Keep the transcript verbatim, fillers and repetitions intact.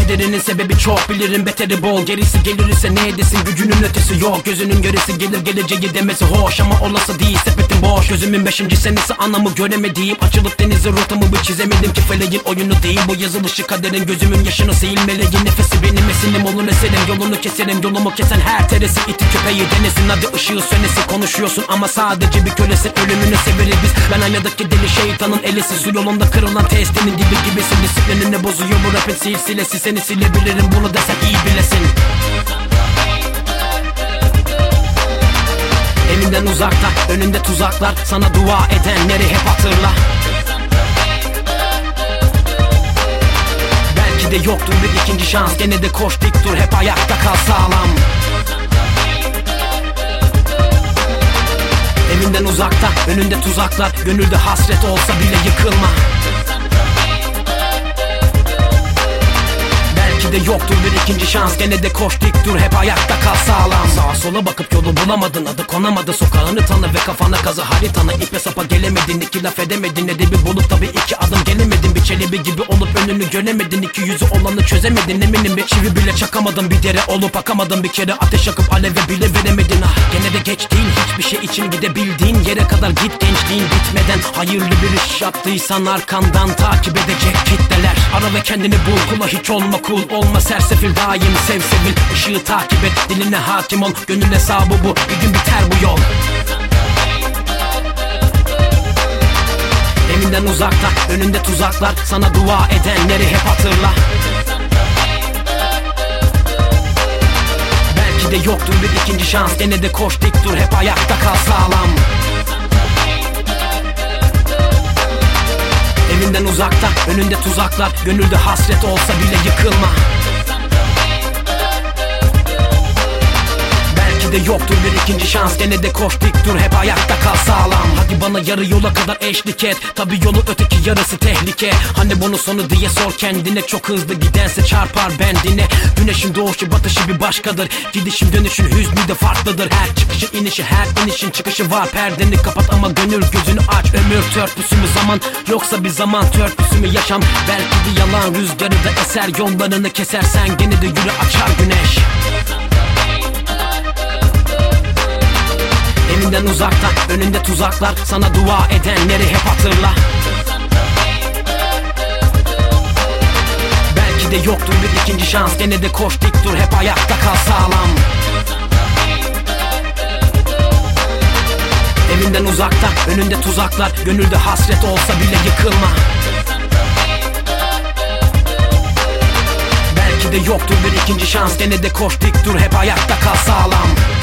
Kederinin sebebi çok bilirim, beteri bol. Gerisi gelirse ne edesin, gücünün ötesi yok. Gözünün göresi gelir, geleceği demesi hoş ama olası değil, sepetim boş. Gözümün beşinci senesi, anamı göremediğim. Açılıp denize rotamı bir çizemedim ki feleğin oyunu değil bu yazılışı. Kaderin gözümün yaşını sil meleğin nefesi benim esinim olur eserim. Yolunu keserim, yolumu kesen her teresi iti köpeği denesin. Hadi ışığı sönesi, konuşuyorsun ama sadece bir kölesin. Ölümünü severiz biz, ben aynadaki deli şeytanın elisi. Su yolunda kırılan testinin dibi gibisin. Disiplinini bozuyor bu rapin silsilesi. Seni silebilirim bunu desen iyi bilesin. Elinden uzakta, önünde tuzaklar. Sana dua edenleri hep hatırla. Belki de yoktur bir ikinci şans. Gene de koş dik dur, hep ayakta kal sağlam. Evinden uzakta, önünde tuzaklar. Gönülde hasret olsa bile yıkılma. Belki de yoktur bir ikinci şans. Gene de koş dik dur, hep ayakta kal sağlam. Sağa sola bakıp yolu bulamadın, adı konamadı. Sokağını tanı ve kafana kazı haritanı. İpe sapa gelemedin, iki laf edemedin. Edebi bulup tabi iki adım gelemedin. Bir çelebi gibi olup önünü göremedin. İki yüzü olanı çözemedin, eminim bir çivi bile çakamadın. Bir dere olup akamadın, bir kere ateş yakıp aleve bile veremedin. Ah gene de geç değil, hiçbir şey için gidebildiğin yere kadar git gençliğin bitmeden. Hayırlı bir iş yaptıysan arkandan takip edecek kitleler. Ara ve kendini bul, kula hiç olma kul. Olma sersefil, daim sev sevil. Işığı takip et, diline hakim ol. Gönül hesabı bu, bir gün biter bu yol. Evinden uzakta, önünde tuzaklar. Sana dua edenleri hep hatırla. Belki de yoktur bir ikinci şans. Gene de koş dik dur, hep ayakta kal sağlam. Evinden uzakta, önünde tuzaklar. Gönülde hasret olsa bile yıkılma. Belki de yoktur bir ikinci şans. Gene de koş dik dur, hep ayakta kal sağlam. Hadi bana yarı yola kadar eşlik et. Tabi yolun öteki yarısı tehlike. Hani bunun sonu diye sor kendine. Çok hızlı gidense çarpar bendine. Güneşin doğuşu batışı bir başkadır. Gidişim dönüşün hüznü de farklıdır. Her çıkışı inişi, her inişin çıkışı var. Perdeni kapat ama gönül gözünü aç. Ömür törpüsü mü zaman, yoksa bir zaman törpüsü mü yaşam? Belki de yalan, rüzgarı da eser. Yollarını kesersen gene de yürü açar güneş. Evinden uzakta, önünde tuzaklar. Sana dua edenleri hep hatırla. Belki de yoktur bir ikinci şans. Gene de koş dik dur, hep ayakta kal sağlam. Evinden uzakta, önünde tuzaklar. Gönülde hasret olsa bile yıkılma. Belki de yoktur bir ikinci şans. Gene de koş dik dur, hep ayakta kal sağlam.